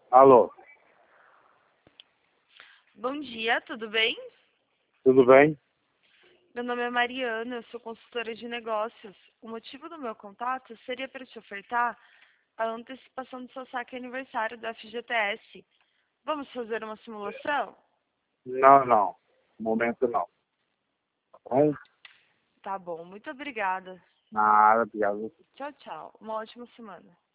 Alô, Bom dia, tudo bem? tudo bem? Meu nome é Mariana, eu sou consultora de negócios. O motivo do meu contato seria para te ofertar a antecipação do seu saque aniversário da FGTS. Vamos fazer uma simulação? Não. No momento não. Tá bom? Tá bom, muito obrigada. Nada, obrigado. Tchau, tchau. Uma ótima semana.